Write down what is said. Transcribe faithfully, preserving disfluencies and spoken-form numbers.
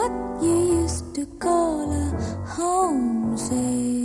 what you used to call a home, say